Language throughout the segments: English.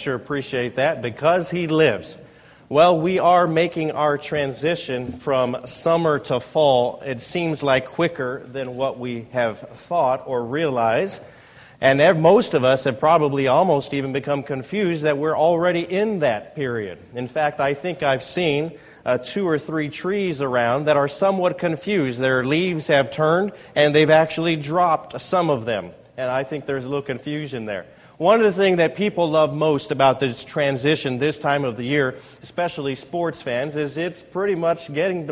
sure appreciate that. Because He lives. Well, we are making our transition from summer to fall. It seems like quicker than what we have thought or realized. And most of us have probably almost even become confused that we're already in that period. In fact, I think I've seen 2 or 3 trees around that are somewhat confused. Their leaves have turned, and they've actually dropped some of them. And I think there's a little confusion there. One of the things that people love most about this transition this time of the year, especially sports fans, is it's pretty much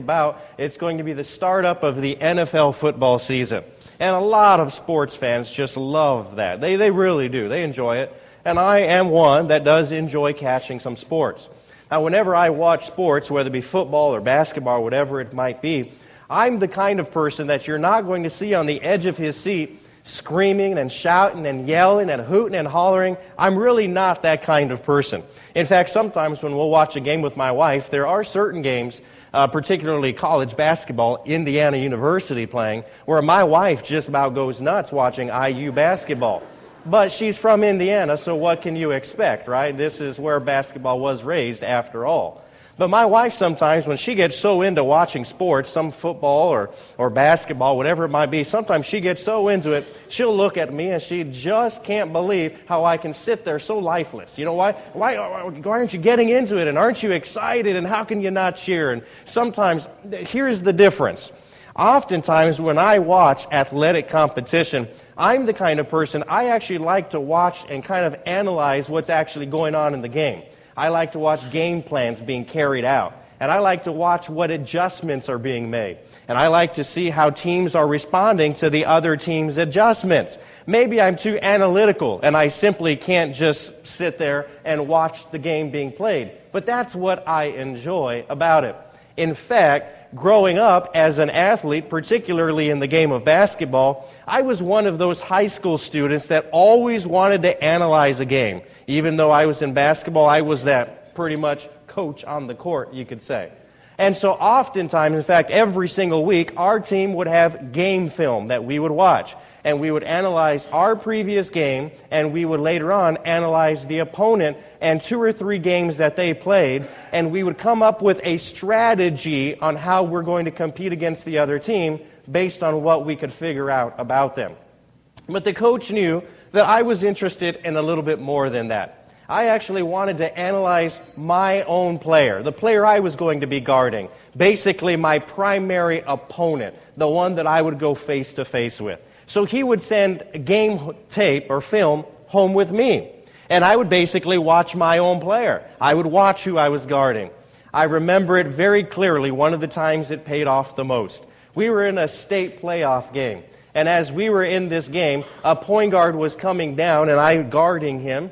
it's going to be the startup of the NFL football season. And a lot of sports fans just love that. They really do. They enjoy it. And I am one that does enjoy catching some sports. Now, whenever I watch sports, whether it be football or basketball or whatever it might be, I'm the kind of person that you're not going to see on the edge of his seat screaming and shouting and yelling and hooting and hollering. I'm really not that kind of person. In fact, sometimes when we'll watch a game with my wife, there are certain games, particularly college basketball, Indiana University playing, where my wife just about goes nuts watching IU basketball. But she's from Indiana, so what can you expect, right? This is where basketball was raised after all. But my wife sometimes, when she gets so into watching sports, some football or basketball, whatever it might be, sometimes she gets so into it, she'll look at me and she just can't believe how I can sit there so lifeless. You know, why aren't you getting into it, and aren't you excited, and how can you not cheer? And sometimes, here's the difference. Oftentimes when I watch athletic competition, I'm the kind of person, I actually like to watch and kind of analyze what's actually going on in the game. I like to watch game plans being carried out. And I like to watch what adjustments are being made. And I like to see how teams are responding to the other team's adjustments. Maybe I'm too analytical and I simply can't just sit there and watch the game being played. But that's what I enjoy about it. In fact, growing up as an athlete, particularly in the game of basketball, I was one of those high school students that always wanted to analyze a game. Even though I was in basketball, I was that pretty much coach on the court, you could say. And so oftentimes, in fact, every single week, our team would have game film that we would watch. And we would analyze our previous game, and we would later on analyze the opponent and 2 or 3 games that they played, and we would come up with a strategy on how we're going to compete against the other team based on what we could figure out about them. But the coach knew that I was interested in a little bit more than that. I actually wanted to analyze my own player, the player I was going to be guarding, basically my primary opponent, the one that I would go face-to-face with. So he would send game tape or film home with me, and I would basically watch my own player. I would watch who I was guarding. I remember it very clearly, one of the times it paid off the most. We were in a state playoff game. And as we were in this game, a point guard was coming down, and I was guarding him,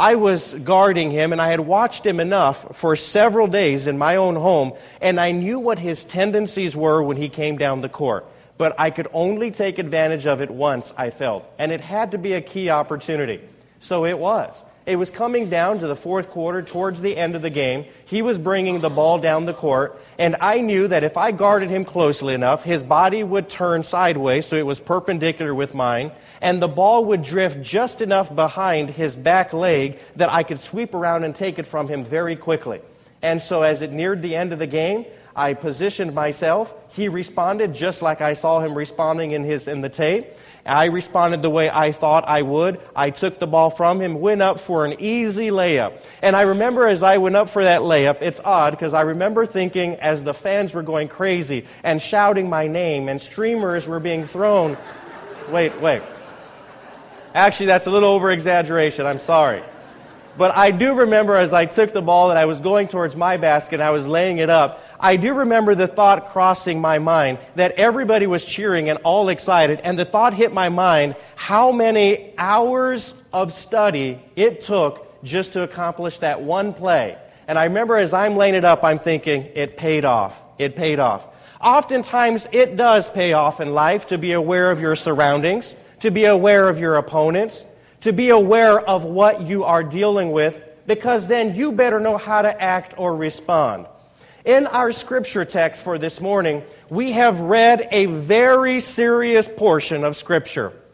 and I had watched him enough for several days in my own home, and I knew what his tendencies were when he came down the court. But I could only take advantage of it once, I felt. And it had to be a key opportunity. So it was. It was coming down to the fourth quarter, towards the end of the game. He was bringing the ball down the court, and I knew that if I guarded him closely enough, his body would turn sideways, so it was perpendicular with mine, and the ball would drift just enough behind his back leg that I could sweep around and take it from him very quickly. And so as it neared the end of the game, I positioned myself. He responded just like I saw him responding in the tape. I responded the way I thought I would. I took the ball from him, went up for an easy layup. And I remember as I went up for that layup, it's odd because I remember thinking as the fans were going crazy and shouting my name and streamers were being thrown. Wait. Actually, that's a little over-exaggeration. I'm sorry. But I do remember as I took the ball and I was going towards my basket and I was laying it up, I do remember the thought crossing my mind that everybody was cheering and all excited, and the thought hit my mind how many hours of study it took just to accomplish that one play. And I remember as I'm laying it up, I'm thinking, it paid off. It paid off. Oftentimes, it does pay off in life to be aware of your surroundings, to be aware of your opponents, to be aware of what you are dealing with, because then you better know how to act or respond. In our scripture text for this morning, we have read a very serious portion of Scripture.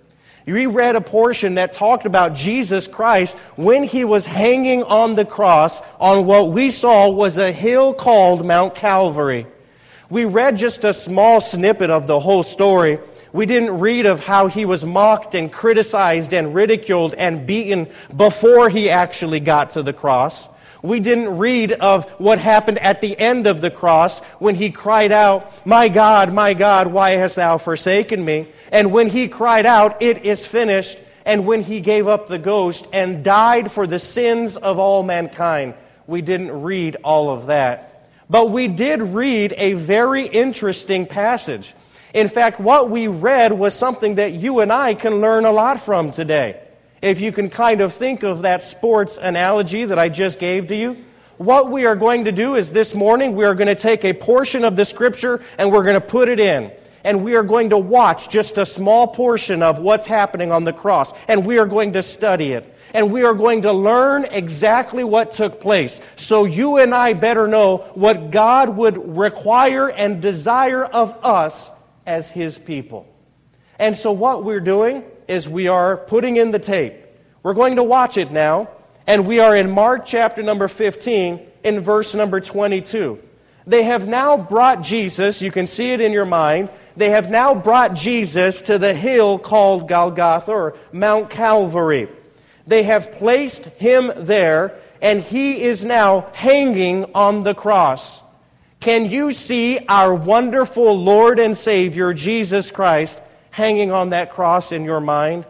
We read a portion that talked about Jesus Christ when he was hanging on the cross on what we saw was a hill called Mount Calvary. We read just a small snippet of the whole story. We didn't read of how he was mocked and criticized and ridiculed and beaten before he actually got to the cross. We didn't read of what happened at the end of the cross when he cried out, my God, why hast thou forsaken me?" And when he cried out, "It is finished," and when he gave up the ghost and died for the sins of all mankind. We didn't read all of that. But we did read a very interesting passage. In fact, what we read was something that you and I can learn a lot from today. If you can kind of think of that sports analogy that I just gave to you, what we are going to do is this morning we are going to take a portion of the Scripture and we're going to put it in. And we are going to watch just a small portion of what's happening on the cross. And we are going to study it. And we are going to learn exactly what took place. So you and I better know what God would require and desire of us as His people. And so what we're doing is we are putting in the tape. We're going to watch it now, and we are in Mark chapter number 15 in verse number 22. They have now brought Jesus, you can see it in your mind, they have now brought Jesus to the hill called Golgotha or Mount Calvary. They have placed him there, and he is now hanging on the cross. Can you see our wonderful Lord and Savior, Jesus Christ, hanging on that cross in your mind?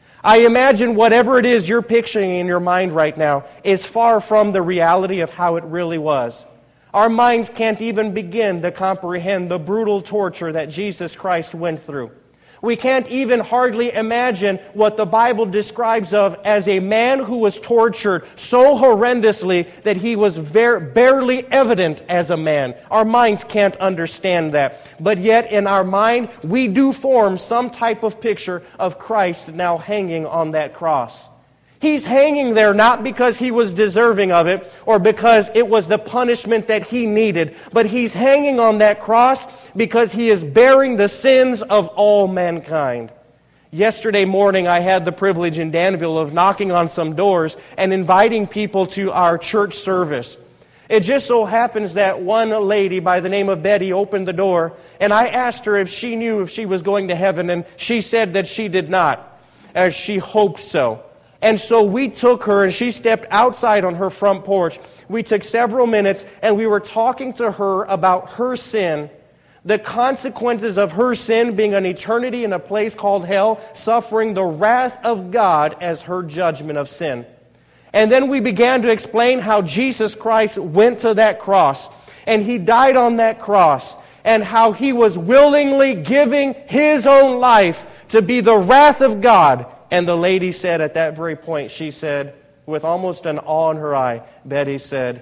I imagine whatever it is you're picturing in your mind right now is far from the reality of how it really was. Our minds can't even begin to comprehend the brutal torture that Jesus Christ went through. We can't even hardly imagine what the Bible describes of as a man who was tortured so horrendously that he was barely evident as a man. Our minds can't understand that. But yet in our mind, we do form some type of picture of Christ now hanging on that cross. He's hanging there not because he was deserving of it or because it was the punishment that he needed, but he's hanging on that cross because he is bearing the sins of all mankind. Yesterday morning, I had the privilege in Danville of knocking on some doors and inviting people to our church service. It just so happens that one lady by the name of Betty opened the door, and I asked her if she knew if she was going to heaven, and she said that she did not, as she hoped so. And so we took her, and she stepped outside on her front porch. We took several minutes, and we were talking to her about her sin, the consequences of her sin being an eternity in a place called hell, suffering the wrath of God as her judgment of sin. And then we began to explain how Jesus Christ went to that cross, and He died on that cross, and how He was willingly giving His own life to be the wrath of God. And the lady said at that very point, she said, with almost an awe in her eye, Betty said,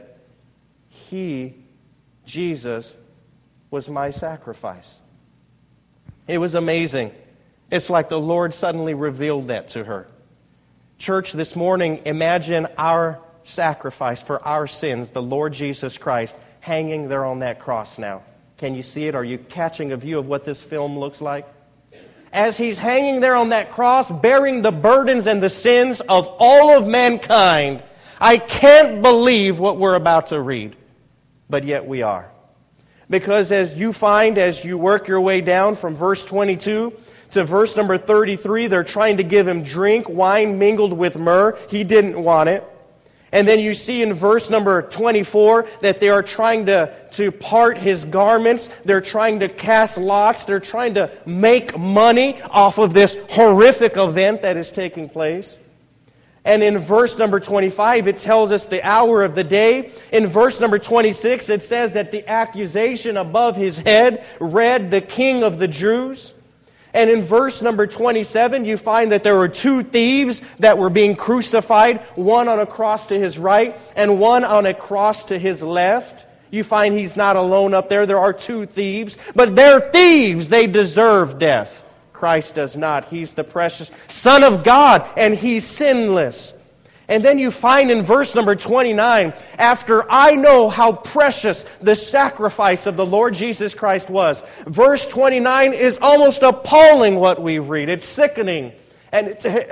He, Jesus, was my sacrifice. It was amazing. It's like the Lord suddenly revealed that to her. Church, this morning, imagine our sacrifice for our sins, the Lord Jesus Christ, hanging there on that cross now. Can you see it? Are you catching a view of what this film looks like? As He's hanging there on that cross, bearing the burdens and the sins of all of mankind, I can't believe what we're about to read. But yet we are. Because as you find, as you work your way down from verse 22 to verse number 33, they're trying to give Him drink, wine mingled with myrrh. He didn't want it. And then you see in verse number 24 that they are trying to part His garments. They're trying to cast lots. They're trying to make money off of this horrific event that is taking place. And in verse number 25, it tells us the hour of the day. In verse number 26, it says that the accusation above His head read, "The King of the Jews." And in verse number 27, you find that there were two thieves that were being crucified, one on a cross to His right and one on a cross to His left. You find He's not alone up there. There are two thieves, but they're thieves. They deserve death. Christ does not. He's the precious Son of God, and He's sinless. And then you find in verse number 29, after I know how precious the sacrifice of the Lord Jesus Christ was, verse 29 is almost appalling what we read. It's sickening. And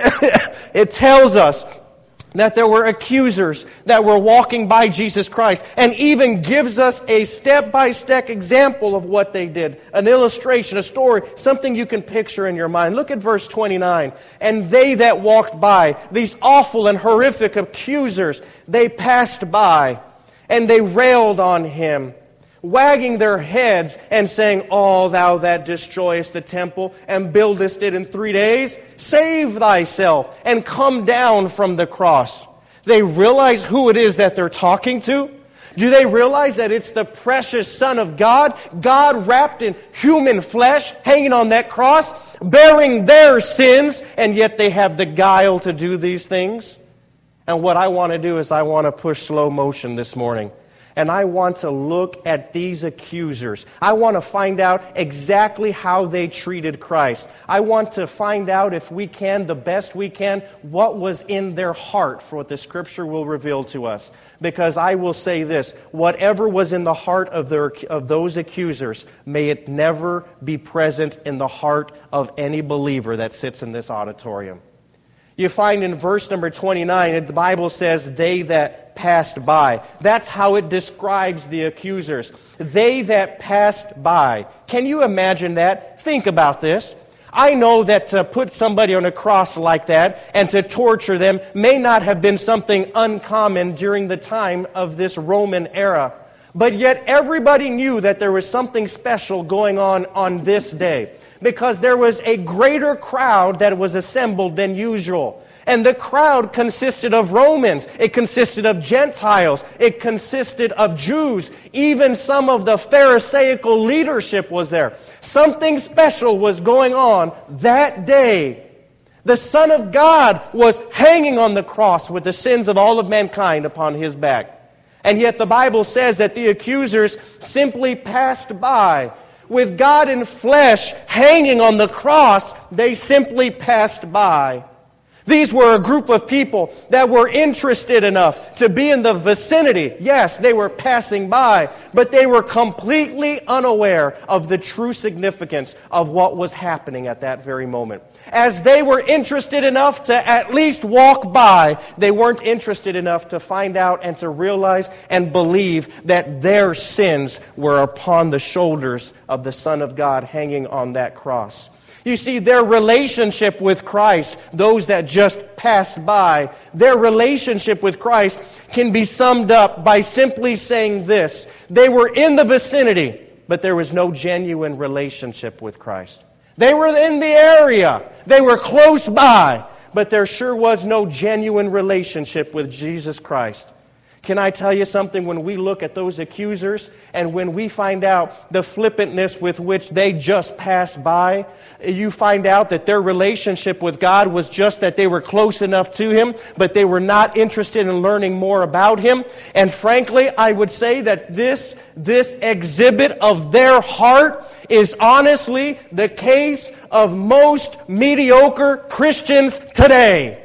it tells us that there were accusers that were walking by Jesus Christ, and even gives us a step-by-step example of what they did. An illustration, a story, something you can picture in your mind. Look at verse 29. And they that walked by, these awful and horrific accusers, they passed by, and they railed on him, wagging their heads and saying, O thou that destroyest the temple and buildest it in 3 days, save thyself and come down from the cross. They realize who it is that they're talking to? Do they realize that it's the precious Son of God, God wrapped in human flesh, hanging on that cross, bearing their sins, and yet they have the guile to do these things? And what I want to do is I want to push slow motion this morning. And I want to look at these accusers. I want to find out exactly how they treated Christ. I want to find out, if we can, the best we can, what was in their heart, for what the Scripture will reveal to us. Because I will say this, whatever was in the heart of those accusers, may it never be present in the heart of any believer that sits in this auditorium. You find in verse number 29, the Bible says, they that passed by. That's how it describes the accusers. They that passed by. Can you imagine that? Think about this. I know that to put somebody on a cross like that and to torture them may not have been something uncommon during the time of this Roman era. But yet everybody knew that there was something special going on this day, because there was a greater crowd that was assembled than usual. And the crowd consisted of Romans. It consisted of Gentiles. It consisted of Jews. Even some of the Pharisaical leadership was there. Something special was going on that day. The Son of God was hanging on the cross with the sins of all of mankind upon His back. And yet the Bible says that the accusers simply passed by. With God in flesh hanging on the cross, they simply passed by. These were a group of people that were interested enough to be in the vicinity. Yes, they were passing by, but they were completely unaware of the true significance of what was happening at that very moment. As they were interested enough to at least walk by, they weren't interested enough to find out and to realize and believe that their sins were upon the shoulders of the Son of God hanging on that cross. You see, their relationship with Christ, those that just passed by, their relationship with Christ can be summed up by simply saying this: they were in the vicinity, but there was no genuine relationship with Christ. They were in the area. They were close by. But there sure was no genuine relationship with Jesus Christ. Can I tell you something? When we look at those accusers and when we find out the flippantness with which they just passed by, you find out that their relationship with God was just that they were close enough to Him, but they were not interested in learning more about Him. And frankly, I would say that this exhibit of their heart is honestly the case of most mediocre Christians today.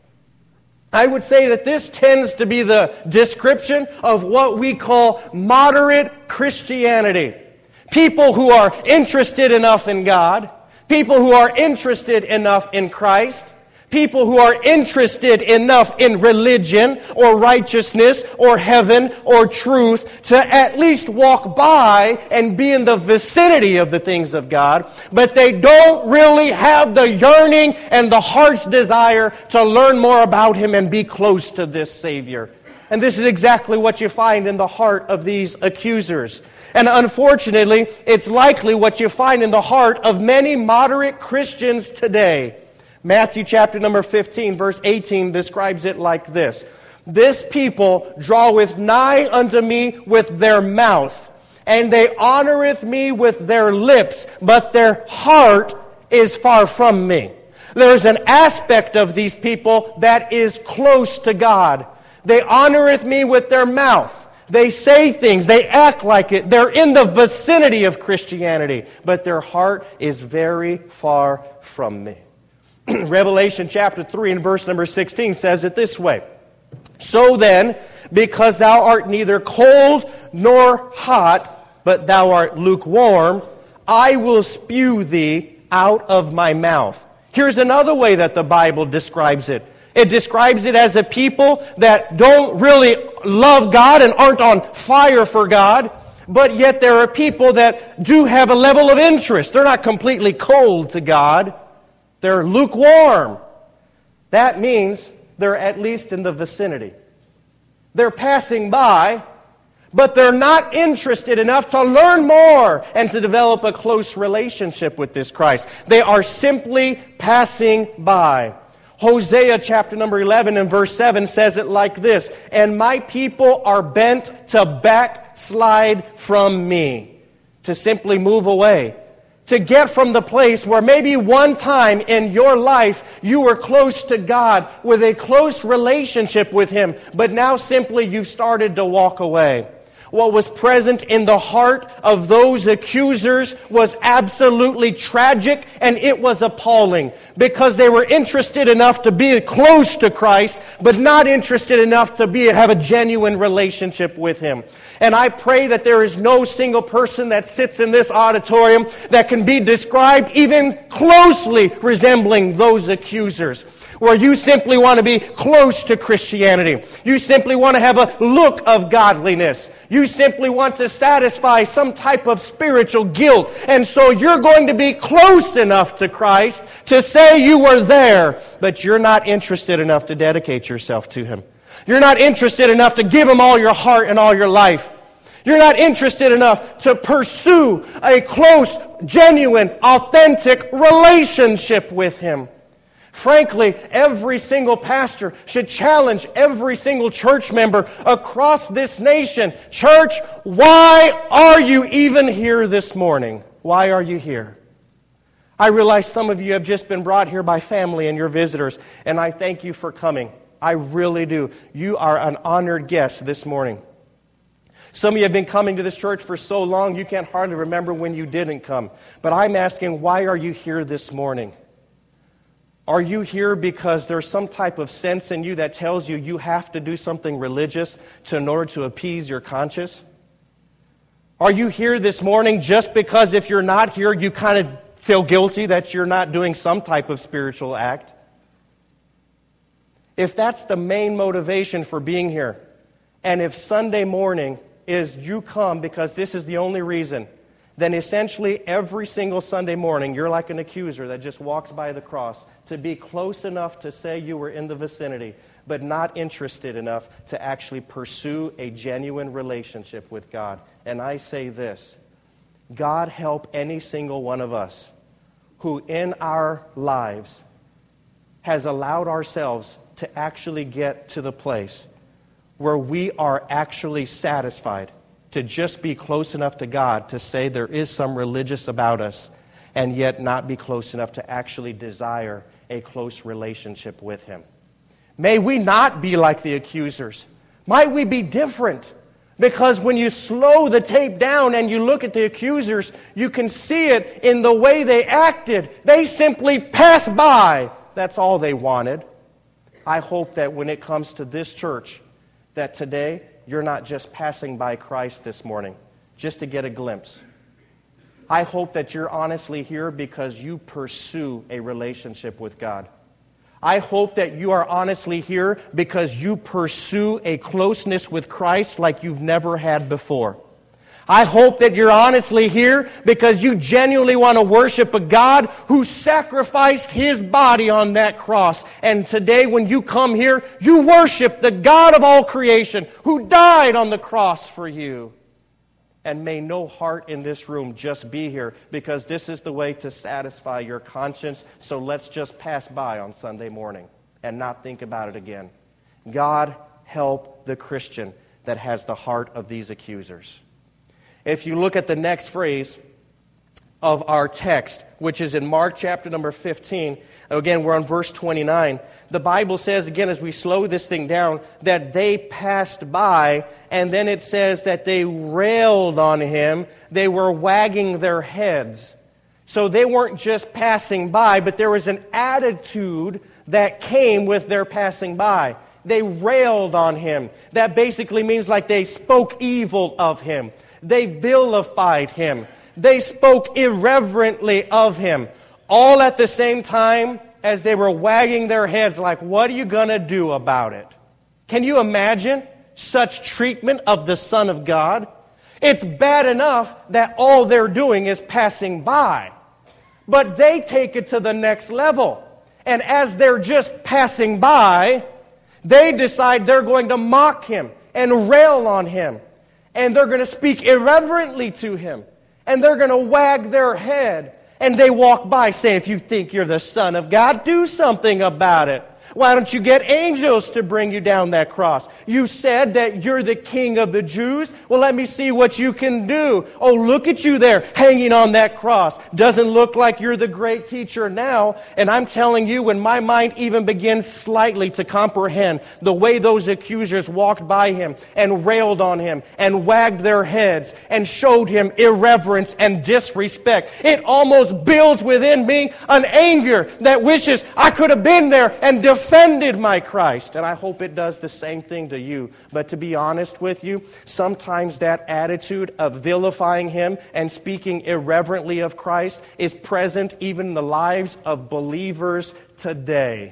I would say that this tends to be the description of what we call moderate Christianity. People who are interested enough in God, people who are interested enough in Christ, people who are interested enough in religion or righteousness or heaven or truth to at least walk by and be in the vicinity of the things of God, but they don't really have the yearning and the heart's desire to learn more about Him and be close to this Savior. And this is exactly what you find in the heart of these accusers. And unfortunately, it's likely what you find in the heart of many moderate Christians today. Matthew chapter number 15, verse 18 describes it like this: this people draweth nigh unto me with their mouth, and they honoreth me with their lips, but their heart is far from me. There's an aspect of these people that is close to God. They honoreth me with their mouth. They say things, they act like it. They're in the vicinity of Christianity, but their heart is very far from me. Revelation chapter 3 and verse number 16 says it this way: so then, because thou art neither cold nor hot, but thou art lukewarm, I will spew thee out of my mouth. Here's another way that the Bible describes it. It describes it as a people that don't really love God and aren't on fire for God, but yet there are people that do have a level of interest. They're not completely cold to God. They're lukewarm. That means they're at least in the vicinity. They're passing by, but they're not interested enough to learn more and to develop a close relationship with this Christ. They are simply passing by. Hosea chapter number 11 and verse 7 says it like this, "And my people are bent to backslide from me," to simply move away, to get from the place where maybe one time in your life you were close to God with a close relationship with Him, but now simply you've started to walk away. What was present in the heart of those accusers was absolutely tragic, and it was appalling, because they were interested enough to be close to Christ, but not interested enough to have a genuine relationship with Him. And I pray that there is no single person that sits in this auditorium that can be described even closely resembling those accusers, where you simply want to be close to Christianity. You simply want to have a look of godliness. You simply want to satisfy some type of spiritual guilt. And so you're going to be close enough to Christ to say you were there, but you're not interested enough to dedicate yourself to Him. You're not interested enough to give Him all your heart and all your life. You're not interested enough to pursue a close, genuine, authentic relationship with Him. Frankly, every single pastor should challenge every single church member across this nation. Church, why are you even here this morning? Why are you here? I realize some of you have just been brought here by family and your visitors, and I thank you for coming. I really do. You are an honored guest this morning. Some of you have been coming to this church for so long you can't hardly remember when you didn't come. But I'm asking, why are you here this morning? Are you here because there's some type of sense in you that tells you you have to do something religious in order to appease your conscience? Are you here this morning just because if you're not here, you kind of feel guilty that you're not doing some type of spiritual act? If that's the main motivation for being here, and if Sunday morning is you come because this is the only reason, then essentially every single Sunday morning, you're like an accuser that just walks by the cross to be close enough to say you were in the vicinity, but not interested enough to actually pursue a genuine relationship with God. And I say this, God help any single one of us who in our lives has allowed ourselves to actually get to the place where we are actually satisfied to just be close enough to God to say there is some religious about us, and yet not be close enough to actually desire a close relationship with Him. May we not be like the accusers. Might we be different? Because when you slow the tape down and you look at the accusers, you can see it in the way they acted. They simply passed by. That's all they wanted. I hope that when it comes to this church, that today you're not just passing by Christ this morning just to get a glimpse. I hope that you're honestly here because you pursue a relationship with God. I hope that you are honestly here because you pursue a closeness with Christ like you've never had before. I hope that you're honestly here because you genuinely want to worship a God who sacrificed His body on that cross. And today when you come here, you worship the God of all creation who died on the cross for you. And may no heart in this room just be here because this is the way to satisfy your conscience. So let's just pass by on Sunday morning and not think about it again. God help the Christian that has the heart of these accusers. If you look at the next phrase of our text, which is in Mark chapter number 15, again, we're on verse 29. The Bible says, again, as we slow this thing down, that they passed by, and then it says that they railed on Him. They were wagging their heads. So they weren't just passing by, but there was an attitude that came with their passing by. They railed on Him. That basically means like they spoke evil of Him. They vilified Him. They spoke irreverently of Him. All at the same time, as they were wagging their heads like, what are you going to do about it? Can you imagine such treatment of the Son of God? It's bad enough that all they're doing is passing by. But they take it to the next level. And as they're just passing by, they decide they're going to mock him and rail on him. And they're going to speak irreverently to him. And they're going to wag their head. And they walk by saying, if you think you're the Son of God, do something about it. Why don't you get angels to bring you down that cross? You said that you're the King of the Jews. Well, let me see what you can do. Oh, look at you there hanging on that cross. Doesn't look like you're the great teacher now. And I'm telling you, when my mind even begins slightly to comprehend the way those accusers walked by him and railed on him and wagged their heads and showed him irreverence and disrespect, it almost builds within me an anger that wishes I could have been there and defended my Christ. And I hope it does the same thing to you. But to be honest with you, sometimes that attitude of vilifying him and speaking irreverently of Christ is present even in the lives of believers today.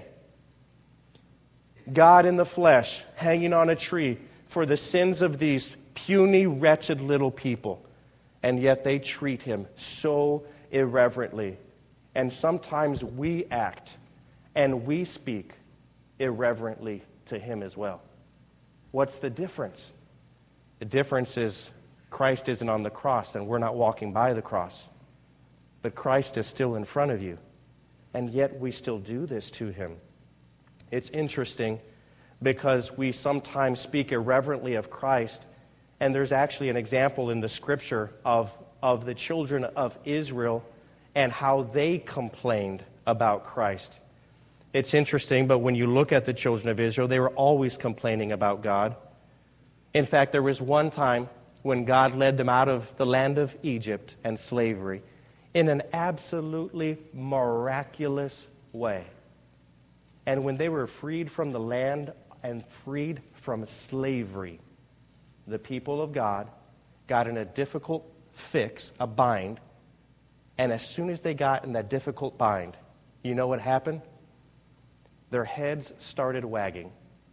God in the flesh, hanging on a tree for the sins of these puny, wretched little people. And yet they treat him so irreverently. And sometimes we act and we speak irreverently to him as well. What's the difference? The difference is Christ isn't on the cross and we're not walking by the cross. But Christ is still in front of you. And yet we still do this to him. It's interesting because we sometimes speak irreverently of Christ. And there's actually an example in the scripture of the children of Israel and how they complained about Christ. It's interesting, but when you look at the children of Israel, they were always complaining about God. In fact, there was one time when God led them out of the land of Egypt and slavery in an absolutely miraculous way. And when they were freed from the land and freed from slavery, the people of God got in a difficult fix, a bind. And as soon as they got in that difficult bind, you know what happened? Their heads started wagging.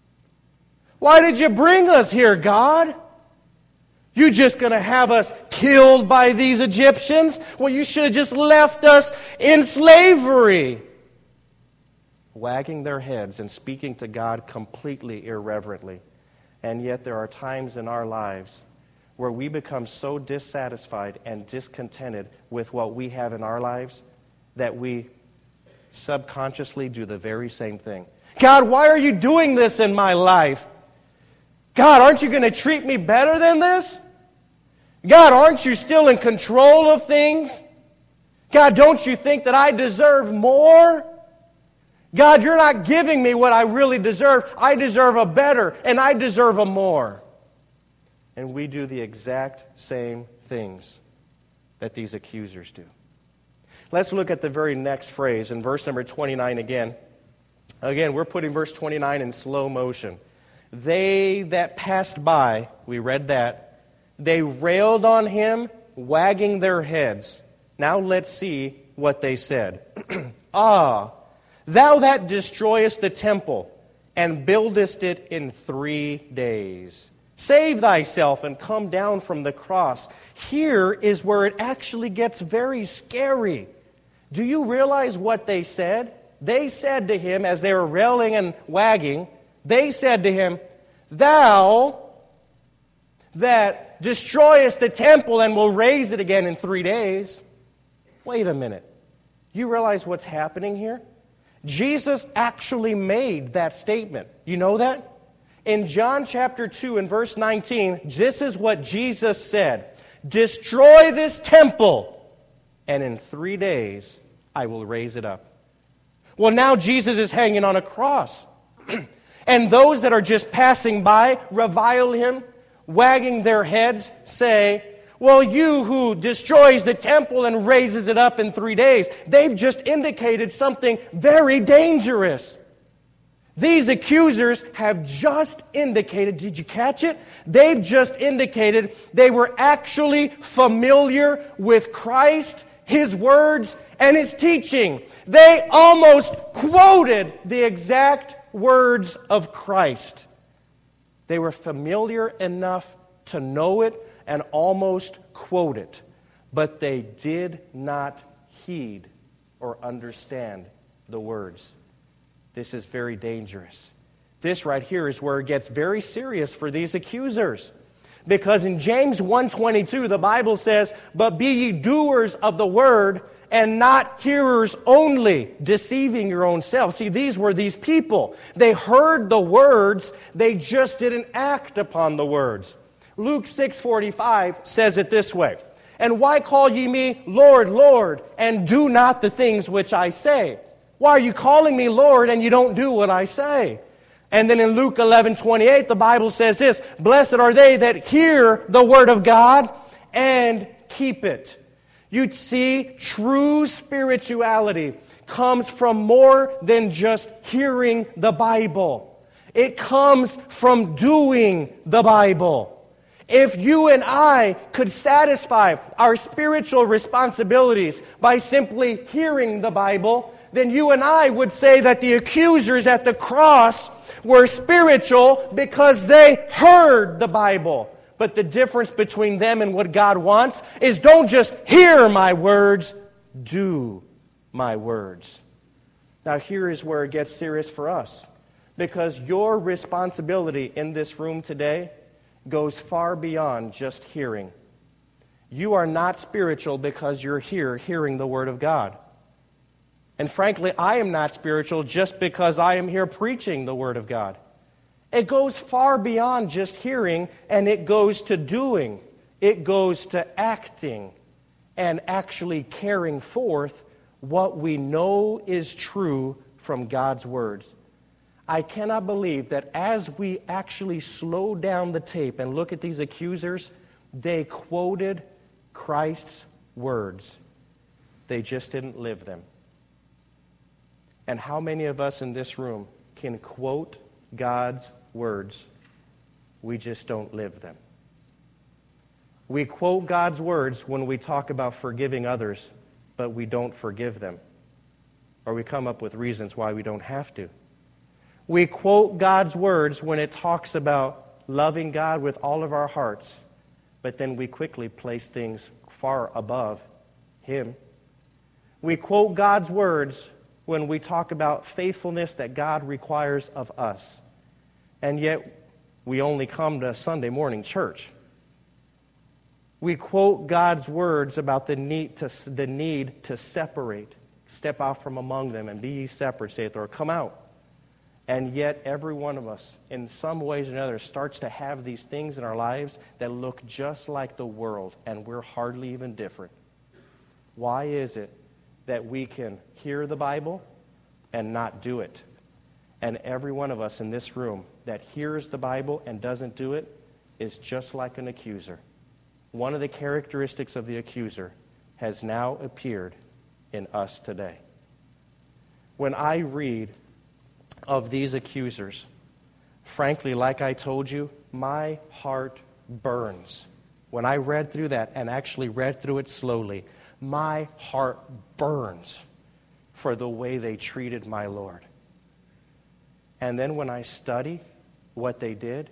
Why did you bring us here, God? You just going to have us killed by these Egyptians? Well, you should have just left us in slavery. Wagging their heads and speaking to God completely irreverently. And yet there are times in our lives where we become so dissatisfied and discontented with what we have in our lives that we subconsciously do the very same thing. God, why are you doing this in my life? God, aren't you going to treat me better than this? God, aren't you still in control of things? God, don't you think that I deserve more? God, you're not giving me what I really deserve. I deserve a better, and I deserve a more. And we do the exact same things that these accusers do. Let's look at the very next phrase in verse number 29 again. Again, we're putting verse 29 in slow motion. They that passed by, we read that, they railed on him, wagging their heads. Now let's see what they said. Ah, thou that destroyest the temple and buildest it in 3 days. Save thyself and come down from the cross. Here is where it actually gets very scary. Do you realize what they said? They said to him, as they were railing and wagging, they said to him, thou that destroyest the temple and will raise it again in 3 days. Wait a minute. You realize what's happening here? Jesus actually made that statement. You know that? In John chapter 2 and verse 19, this is what Jesus said. Destroy this temple, and in 3 days I will raise it up. Well, now Jesus is hanging on a cross. And those that are just passing by revile him, wagging their heads, say, well, you who destroys the temple and raises it up in 3 days, they've just indicated something very dangerous. These accusers have just indicated, did you catch it? They've just indicated they were actually familiar with Christ, His words, and his teaching, they almost quoted the exact words of Christ. They were familiar enough to know it and almost quote it, but they did not heed or understand the words. This is very dangerous. This right here is where it gets very serious for these accusers. Because in James 1:22, the Bible says, "But be ye doers of the word, and not hearers only, deceiving your own selves." See, these were these people. They heard the words, they just didn't act upon the words. Luke 6:45 says it this way, "And why call ye me Lord, Lord, and do not the things which I say?" Why are you calling me Lord and you don't do what I say? And then in Luke 11:28, the Bible says this, "Blessed are they that hear the word of God and keep it." You'd see true spirituality comes from more than just hearing the Bible. It comes from doing the Bible. If you and I could satisfy our spiritual responsibilities by simply hearing the Bible, then you and I would say that the accusers at the cross were spiritual because they heard the Bible. But the difference between them and what God wants is don't just hear my words, do my words. Now here is where it gets serious for us. Because your responsibility in this room today goes far beyond just hearing. You are not spiritual because you're here hearing the Word of God. And frankly, I am not spiritual just because I am here preaching the Word of God. It goes far beyond just hearing, and it goes to doing. It goes to acting and actually carrying forth what we know is true from God's words. I cannot believe that as we actually slow down the tape and look at these accusers, they quoted Christ's words. They just didn't live them. And how many of us in this room can quote God's words? We just don't live them. We quote God's words when we talk about forgiving others, but we don't forgive them. Or we come up with reasons why we don't have to. We quote God's words when it talks about loving God with all of our hearts, but then we quickly place things far above Him. We quote God's words when we talk about faithfulness that God requires of us, and yet we only come to Sunday morning church. We quote God's words about the need to separate, step out from among them and be ye separate, saith the Lord, come out. And yet every one of us, in some ways or another, starts to have these things in our lives that look just like the world, and we're hardly even different. Why is it that we can hear the Bible and not do it? And every one of us in this room that hears the Bible and doesn't do it is just like an accuser. One of the characteristics of the accuser has now appeared in us today. When I read of these accusers, frankly, like I told you, my heart burns. When I read through that and actually read through it slowly, my heart burns for the way they treated my Lord. And then when I study what they did,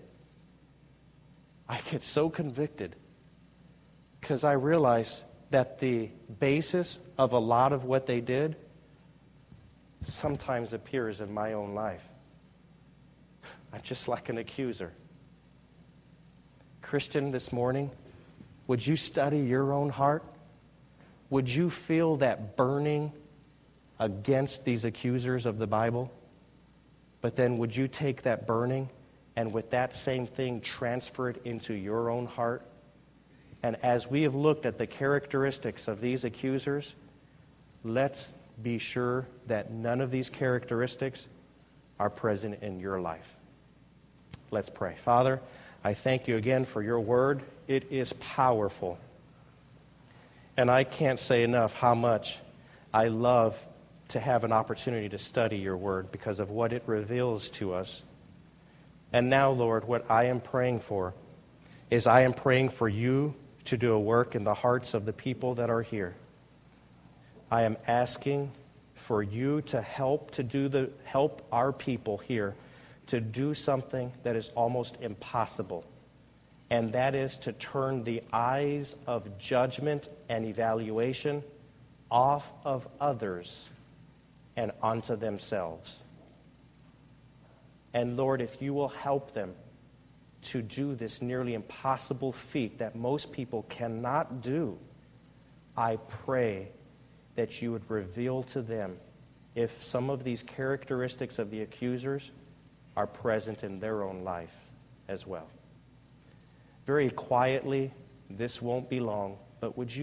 I get so convicted because I realize that the basis of a lot of what they did sometimes appears in my own life. I'm just like an accuser. Christian, this morning, would you study your own heart? Would you feel that burning against these accusers of the Bible? But then would you take that burning and with that same thing transfer it into your own heart? And as we have looked at the characteristics of these accusers, let's be sure that none of these characteristics are present in your life. Let's pray. Father, I thank you again for your word. It is powerful. And I can't say enough how much I love to have an opportunity to study your word because of what it reveals to us. And now, Lord, what I am praying for is I am praying for you to do a work in the hearts of the people that are here. I am asking for you to help our people here to do something that is almost impossible, and that is to turn the eyes of judgment and evaluation off of others and onto themselves. And Lord, if you will help them to do this nearly impossible feat that most people cannot do, I pray that you would reveal to them if some of these characteristics of the accusers are present in their own life as well. Very quietly, this won't be long, but would you